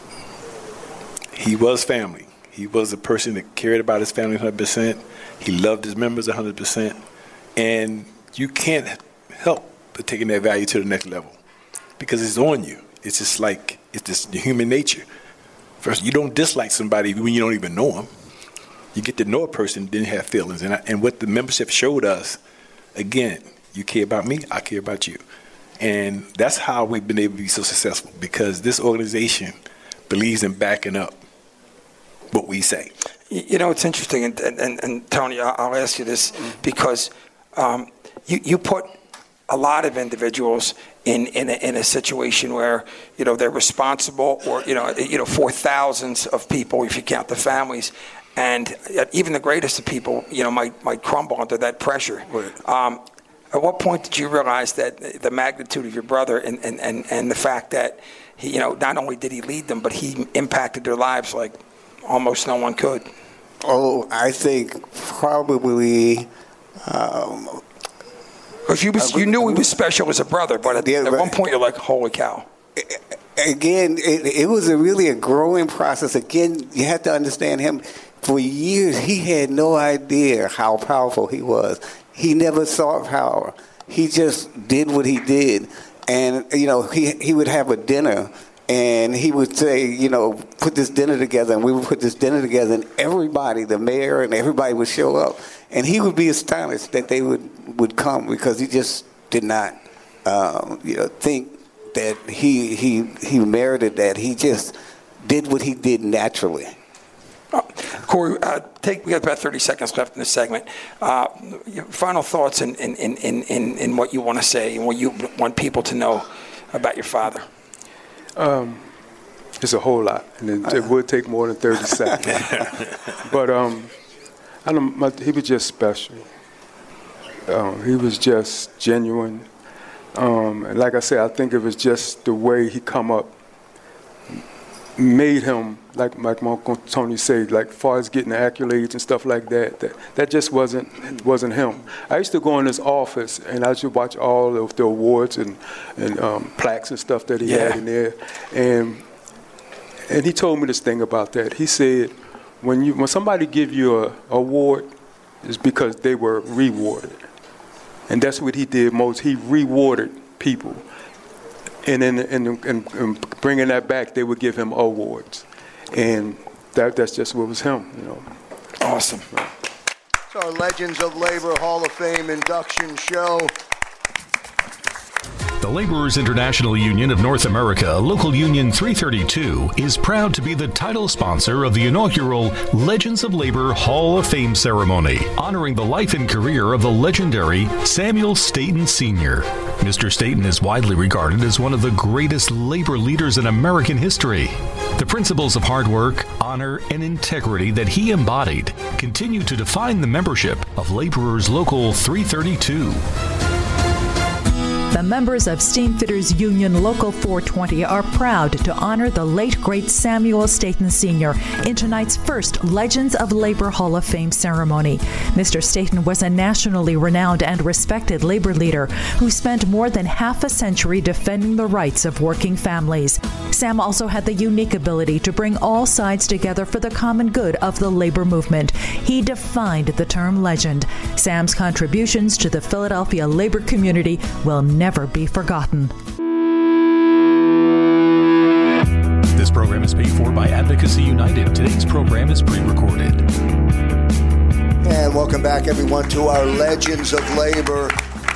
he was family. He was a person that cared about his family one hundred percent. He loved his members one hundred percent. And you can't help but taking that value to the next level because it's on you. It's just like, it's just human nature. First, you don't dislike somebody when you don't even know them. You get to know a person, then have feelings. And, I, and what the membership showed us, again, you care about me, I care about you. And that's how we've been able to be so successful, because this organization believes in backing up what we say. You know, it's interesting, and, and, and Tony, I'll ask you this, because um, you, you put a lot of individuals in, in, a, in a situation where, you know, they're responsible, or, you know, you know, for thousands of people, if you count the families, and even the greatest of people, you know, might, might crumble under that pressure. Um, at what point did you realize that the magnitude of your brother and, and, and, and the fact that, he, you know, not only did he lead them, but he impacted their lives like almost no one could? Oh, I think probably. Um, Because you, was, you knew he was special as a brother, but at, yeah, at right. one point you're like, holy cow. Again, it, it was a really a growing process. Again, you have to understand him. For years, he had no idea how powerful he was. He never sought power. He just did what he did. And, you know, he he would have a dinner, and he would say, you know, put this dinner together, and we would put this dinner together, and everybody, the mayor and everybody would show up. And he would be astonished that they would, would come, because he just did not, um, you know, think that he he he merited that. He just did what he did naturally. Uh, Corey, uh, take, we got about thirty seconds left in this segment. Uh, your final thoughts in, in, in, in, in what you want to say and what you want people to know about your father. Um, it's a whole lot, and it, it would take more than thirty seconds. But um, I don't, my, he was just special. Um, he was just genuine. Um, and like I said, I think it was just the way he come up made him, like, like my Uncle Tony said, like, far as getting the accolades and stuff like that, that, that just wasn't wasn't him. I used to go in his office, and I used to watch all of the awards and, and um, plaques and stuff that he Yeah. had in there. And and he told me this thing about that. He said, when you when somebody give you a award, it's because they were rewarded. And that's what he did most. He rewarded people. And in, in, in, in bringing that back, they would give him awards. And that that's just what was him, you know. Awesome. It's our Legends of Labor Hall of Fame induction show. The Laborers International Union of North America, Local Union three thirty-two, is proud to be the title sponsor of the inaugural Legends of Labor Hall of Fame ceremony, honoring the life and career of the legendary Samuel Staton Senior Mister Staton is widely regarded as one of the greatest labor leaders in American history. The principles of hard work, honor, and integrity that he embodied continue to define the membership of Laborers Local three thirty-two. The members of Steamfitters Union Local four twenty are proud to honor the late, great Samuel Staton Senior in tonight's first Legends of Labor Hall of Fame ceremony. Mister Staton was a nationally renowned and respected labor leader who spent more than half a century defending the rights of working families. Sam also had the unique ability to bring all sides together for the common good of the labor movement. He defined the term legend. Sam's contributions to the Philadelphia labor community will never be forgotten. This This program is paid for by Advocacy United. Today's program is pre-recorded. And welcome back, everyone, to our Legends of Labor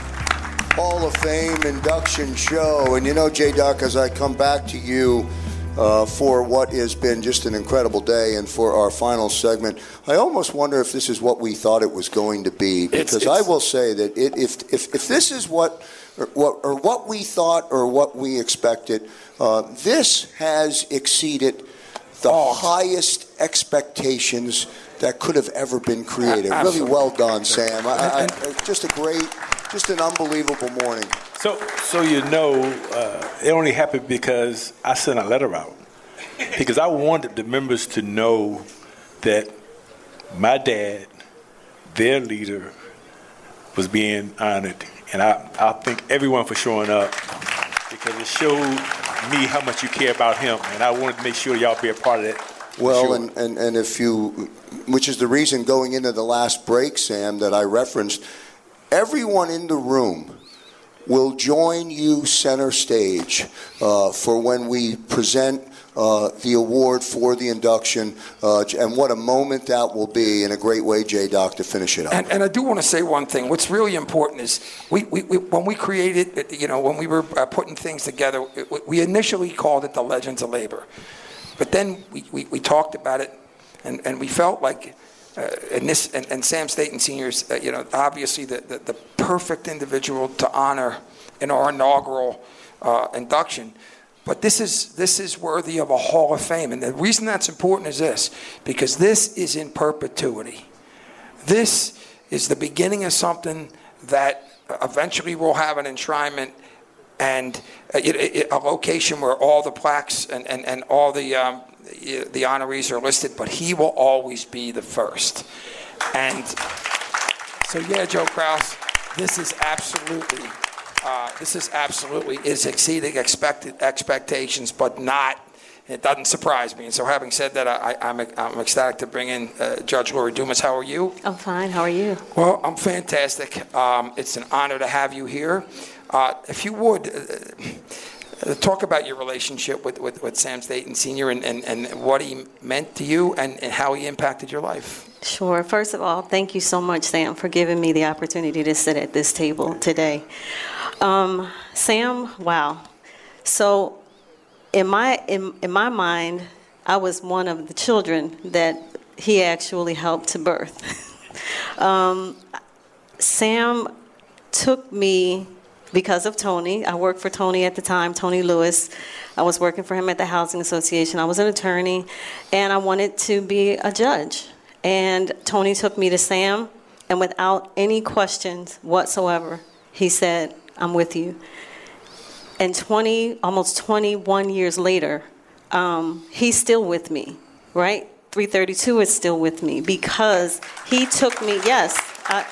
Hall of Fame induction show. And you know, J-Doc, as I come back to you uh, for what has been just an incredible day and for our final segment, I almost wonder if this is what we thought it was going to be. Because it's, it's, I will say that it, if, if if this is what or, what or what we thought or what we expected, uh, this has exceeded the oh. highest expectations that could have ever been created. Absolutely. Really well done, Sam. I, I, just a great, just an unbelievable morning. So, so you know, uh, it only happened because I sent a letter out. Because I wanted the members to know that my dad, their leader, was being honored. And I, I thank everyone for showing up because it showed me how much you care about him. And I wanted to make sure y'all be a part of that. Well, sure. and, and, and if you, which is the reason going into the last break, Sam, that I referenced, everyone in the room will join you center stage uh, for when we present uh, the award for the induction, uh, and what a moment that will be, and a great way, J-Doc, to finish it up. And, and I do want to say one thing. What's really important is we, we, we when we created, you know, when we were uh, putting things together, it, we initially called it the Legends of Labor. But then we, we, we talked about it, and, and we felt like, uh, and, this, and, and Sam Staton Senior's, uh, you know, obviously the, the, the perfect individual to honor in our inaugural uh, induction. But this is this is worthy of a Hall of Fame. And the reason that's important is this, because this is in perpetuity. This is the beginning of something that eventually will have an enshrinement and it, it, a location where all the plaques and, and, and all the um, the honorees are listed, but he will always be the first. And so, yeah, Joe Kraus, this is absolutely, uh, this is absolutely is exceeding expected expectations, but not. It doesn't surprise me. And so, having said that, I, I'm I'm ecstatic to bring in uh, Judge Lori Dumas. How are you? I'm fine. How are you? Well, I'm fantastic. Um, it's an honor to have you here. Uh, if you would, uh, talk about your relationship with, with, with Sam Staton Senior and, and, and what he meant to you and, and how he impacted your life. Sure. First of all, thank you so much, Sam, for giving me the opportunity to sit at this table today. Um, Sam, wow. So in my, in, in my mind, I was one of the children that he actually helped to birth. um, Sam took me... Because of Tony. I worked for Tony at the time, Tony Lewis. I was working for him at the Housing Association. I was an attorney, and I wanted to be a judge. And Tony took me to Sam, and without any questions whatsoever, he said, I'm with you. And twenty, almost twenty-one years later, um, he's still with me, right? three thirty-two is still with me because he took me, yes, I,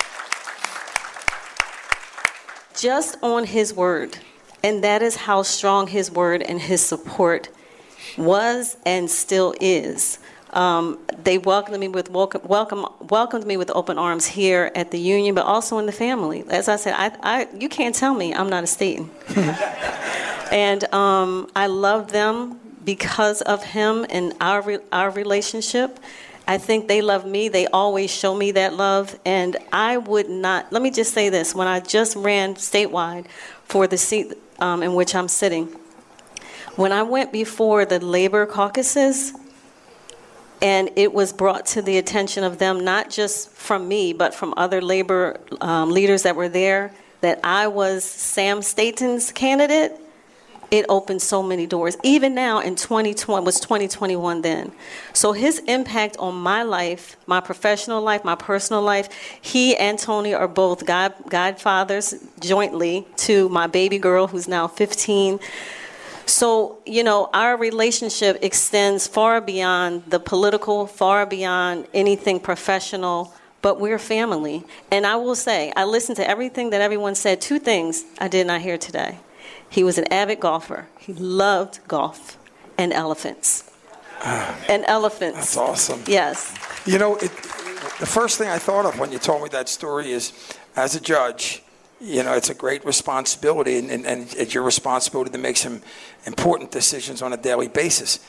just on his word. And that is how strong his word and his support was and still is. Um, they welcomed me with welcome, welcome, welcomed me with open arms here at the union, but also in the family. As I said, I, I you can't tell me I'm not a Staton. And um, I love them because of him and our re- our relationship. I think they love me. They always show me that love. And I would not, let me just say this. When I just ran statewide for the seat um, in which I'm sitting, when I went before the labor caucuses, and it was brought to the attention of them, not just from me, but from other labor um, leaders that were there, that I was Sam Staton's candidate, it opened so many doors. Even now in twenty twenty, was twenty twenty-one then. So his impact on my life, my professional life, my personal life, he and Tony are both god, godfathers jointly to my baby girl who's now fifteen. So, you know, our relationship extends far beyond the political, far beyond anything professional, but we're family. And I will say, I listened to everything that everyone said. Two things I did not hear today. He was an avid golfer. He loved golf and elephants. And elephants. That's awesome. Yes. You know, it, the first thing I thought of when you told me that story is, as a judge, you know, it's a great responsibility, and, and, and it's your responsibility to make some important decisions on a daily basis.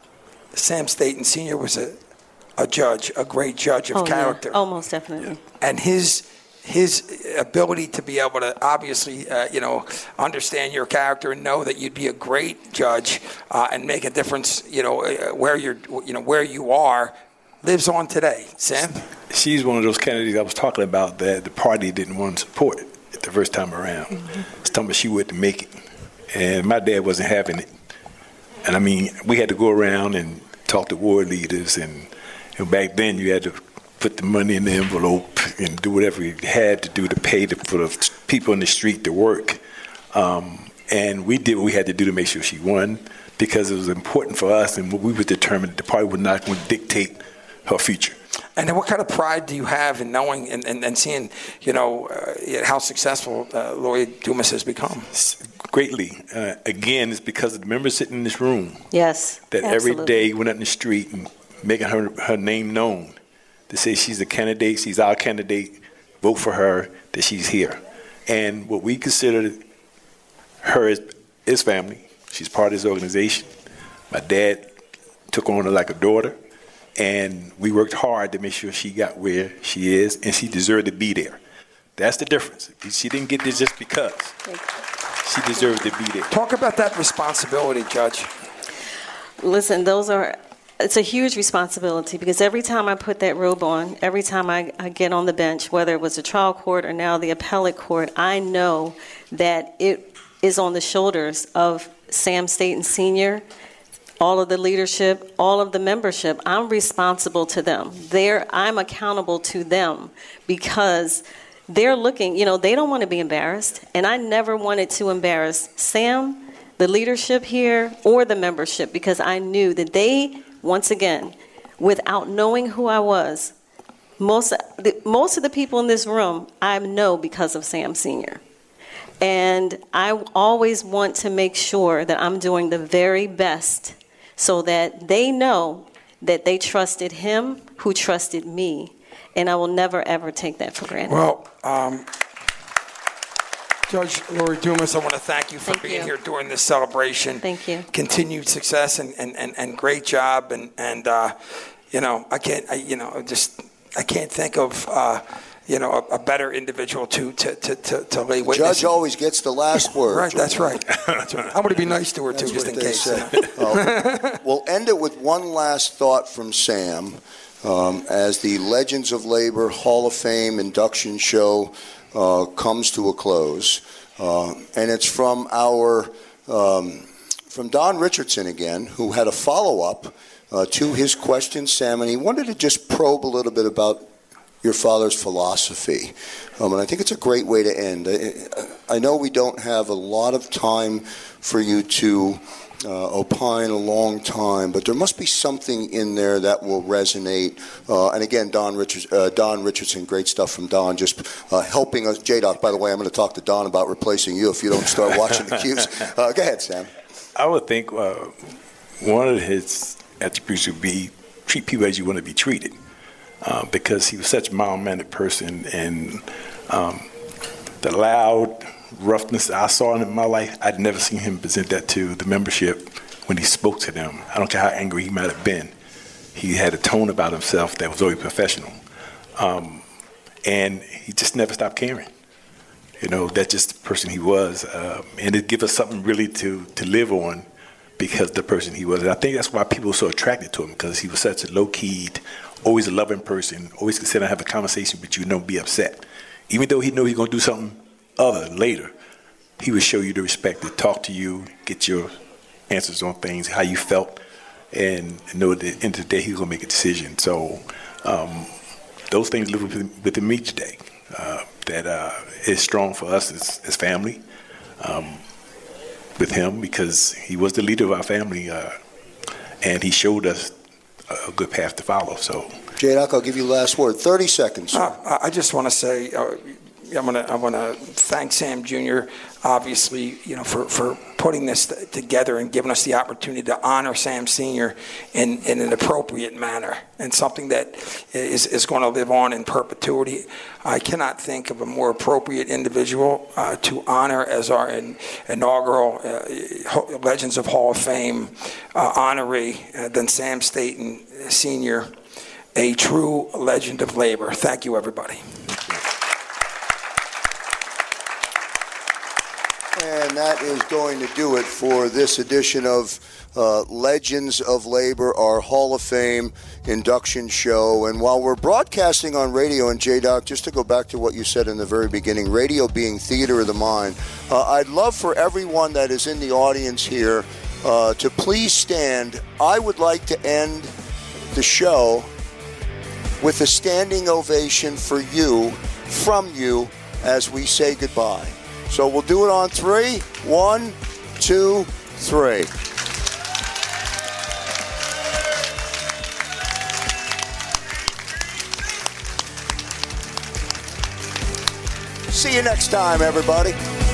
Sam Staton Senior was a, a judge, a great judge of oh, character. Yeah. Oh, most definitely. And his his ability to be able to obviously, uh, you know, understand your character and know that you'd be a great judge uh, and make a difference, you know, uh, where you're, you know, where you are, lives on today. Sam? She's one of those candidates I was talking about that the party didn't want to support the first time around. Mm-hmm. It's talking about she wouldn't make it. And my dad wasn't having it. And I mean, we had to go around and talk to ward leaders, and, and back then you had to put the money in the envelope and do whatever you had to do to pay the, for the people in the street to work. Um, and we did what we had to do to make sure she won, because it was important for us, and we were determined that the party was not going to dictate her future. And then what kind of pride do you have in knowing and, and, and seeing, you know, uh, how successful uh, Lori Dumas has become? Greatly. Uh, again, it's because of the members sitting in this room. Yes, That absolutely. every day went out in the street and making her, her name known. To say she's a candidate, she's our candidate, vote for her, that she's here. And what we consider her is, is family. She's part of this organization. My dad took on her like a daughter. And we worked hard to make sure she got where she is, and she deserved to be there. That's the difference. She didn't get this just because. She deserved to be there. Talk about that responsibility, Judge. Listen, those are, it's a huge responsibility, because every time I put that robe on, every time I, I get on the bench, whether it was the trial court or now the appellate court, I know that it is on the shoulders of Sam Staton Senior, all of the leadership, all of the membership. I'm responsible to them. They're, I'm accountable to them, because they're looking, you know, they don't want to be embarrassed. And I never wanted to embarrass Sam, the leadership here, or the membership, because I knew that they, once again, without knowing who I was, most, the, most of the people in this room, I know because of Sam Senior And I always want to make sure that I'm doing the very best, so that they know that they trusted him who trusted me. And I will never, ever take that for granted. Well, um, Judge Lori Dumas, I want to thank you for thank being you. here during this celebration. Thank you. Continued success and, and, and, and great job. And, and uh, you know, I can't, I, you know, just, I can't think of, uh, you know, a, a better individual to, to, to, to, to lay witness. Judge always gets the last word. Right, that's right. That's right. I'm going to be nice to her, too, That's just in what they case. say. Oh. We'll end it with one last thought from Sam um, as the Legends of Labor Hall of Fame induction show uh, comes to a close. Uh, and it's from our, um, from Don Richardson again, who had a follow-up uh, to his question, Sam, and he wanted to just probe a little bit about your father's philosophy. Um, and I think it's a great way to end. I, I know we don't have a lot of time for you to uh, opine a long time, but there must be something in there that will resonate. Uh, and again, Don, Richards, uh, Don Richardson, great stuff from Don, just uh, helping us. J-Doc, by the way, I'm going to talk to Don about replacing you if you don't start watching the cues. Uh, go ahead, Sam. I would think uh, one of his attributes would be treat people as you want to be treated. Uh, because he was such a mild-mannered person, and um, the loud roughness I saw in my life, I'd never seen him present that to the membership when he spoke to them. I don't care how angry he might have been. He had a tone about himself that was very professional. Um, and he just never stopped caring. You know, that's just the person he was. Uh, and it gave us something really to, to live on, because the person he was. And I think that's why people were so attracted to him, because he was such a low-keyed, always a loving person, always could sit down and have a conversation with you and don't be upset. Even though he knew he was going to do something other later, he would show you the respect to talk to you, get your answers on things, how you felt, and know that at the end of the day he was going to make a decision. So um, those things live within, within me today. Uh, that uh, is strong for us as, as family um, with him, because he was the leader of our family, uh, and he showed us a good path to follow. So, J-Doc, I'll give you the last word. thirty seconds. Uh, I just want to say, uh, I want to I want to thank Sam Junior obviously, you know, for, for putting this t- together and giving us the opportunity to honor Sam Senior in, in an appropriate manner and something that is, is going to live on in perpetuity. I cannot think of a more appropriate individual uh, to honor as our in, inaugural uh, Legends of Hall of Fame uh, honoree uh, than Sam Staton Senior, a true legend of labor. Thank you, everybody. And that is going to do it for this edition of uh, Legends of Labor, our Hall of Fame induction show. And while we're broadcasting on radio, and J-Doc, just to go back to what you said in the very beginning, radio being theater of the mind, uh, I'd love for everyone that is in the audience here uh, to please stand. I would like to end the show with a standing ovation for you, from you, as we say goodbye. So we'll do it on three. One, two, three. See you next time, everybody.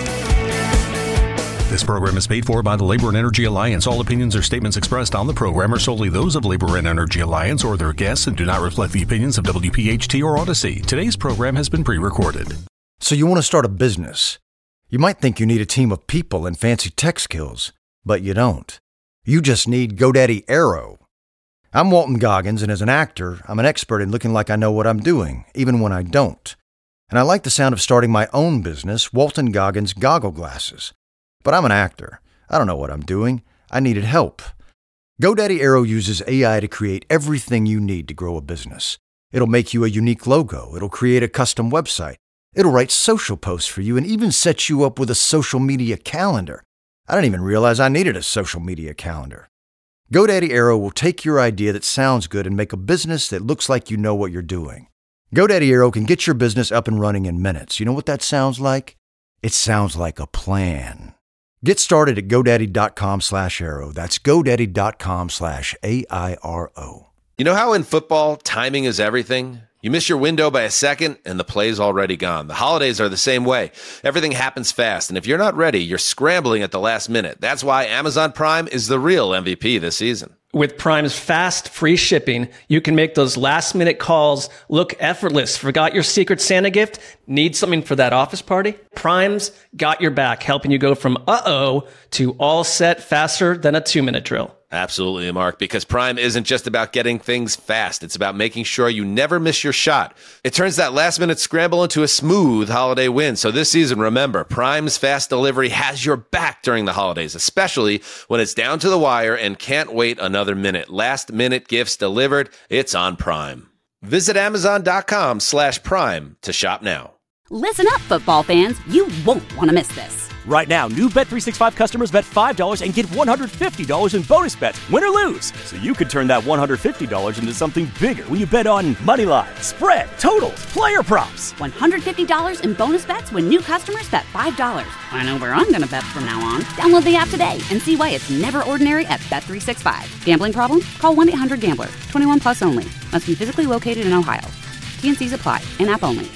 This program is paid for by the Labor and Energy Alliance. All opinions or statements expressed on the program are solely those of Labor and Energy Alliance or their guests and do not reflect the opinions of W P H T or Odyssey. Today's program has been pre-recorded. So you want to start a business. You might think you need a team of people and fancy tech skills, but you don't. You just need GoDaddy Aero. I'm Walton Goggins, and as an actor, I'm an expert in looking like I know what I'm doing, even when I don't. And I like the sound of starting my own business, Walton Goggins Goggle Glasses. But I'm an actor. I don't know what I'm doing. I needed help. GoDaddy Aero uses A I to create everything you need to grow a business. It'll make you a unique logo. It'll create a custom website. It'll write social posts for you and even set you up with a social media calendar. I didn't even realize I needed a social media calendar. GoDaddy Aero will take your idea that sounds good and make a business that looks like you know what you're doing. GoDaddy Aero can get your business up and running in minutes. You know what that sounds like? It sounds like a plan. Get started at GoDaddy.com slash Aero. That's GoDaddy.com slash A I R O. You know how in football, timing is everything? You miss your window by a second, and the play's already gone. The holidays are the same way. Everything happens fast, and if you're not ready, you're scrambling at the last minute. That's why Amazon Prime is the real M V P this season. With Prime's fast, free shipping, you can make those last-minute calls look effortless. Forgot your Secret Santa gift? Need something for that office party? Prime's got your back, helping you go from uh-oh to all set faster than a two-minute drill. Absolutely, Mark, because Prime isn't just about getting things fast. It's about making sure you never miss your shot. It turns that last-minute scramble into a smooth holiday win. So this season, remember, Prime's fast delivery has your back during the holidays, especially when it's down to the wire and can't wait another minute. Last-minute gifts delivered. It's on Prime. Visit Amazon.com slash Prime to shop now. Listen up, football fans. You won't want to miss this. Right now, new Bet three sixty-five customers bet five dollars and get one hundred fifty dollars in bonus bets, win or lose. So you could turn that one hundred fifty dollars into something bigger when you bet on money line, spread, totals, player props. one hundred fifty dollars in bonus bets when new customers bet five dollars. I know where I'm going to bet from now on. Download the app today and see why it's never ordinary at Bet three sixty-five. Gambling problem? Call one eight hundred gambler. twenty-one plus only. Must be physically located in Ohio. T and C's apply. In-app only.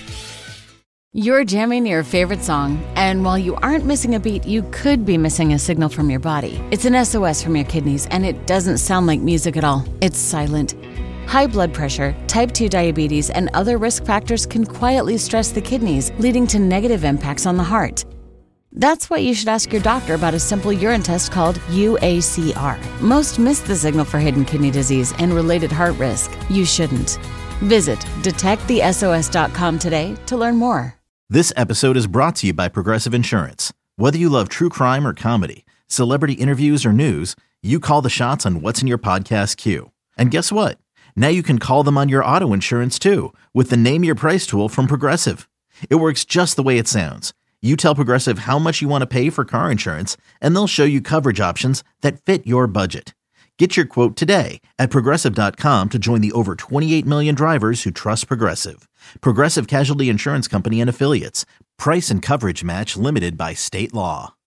You're jamming your favorite song, and while you aren't missing a beat, you could be missing a signal from your body. It's an S O S from your kidneys, and it doesn't sound like music at all. It's silent. High blood pressure, type two diabetes, and other risk factors can quietly stress the kidneys, leading to negative impacts on the heart. That's why you should ask your doctor about a simple urine test called U A C R. Most miss the signal for hidden kidney disease and related heart risk. You shouldn't. Visit detect the S O S dot com today to learn more. This episode is brought to you by Progressive Insurance. Whether you love true crime or comedy, celebrity interviews or news, you call the shots on what's in your podcast queue. And guess what? Now you can call them on your auto insurance too with the Name Your Price tool from Progressive. It works just the way it sounds. You tell Progressive how much you want to pay for car insurance, and they'll show you coverage options that fit your budget. Get your quote today at Progressive dot com to join the over twenty-eight million drivers who trust Progressive. Progressive Casualty Insurance Company and Affiliates. Price and coverage match limited by state law.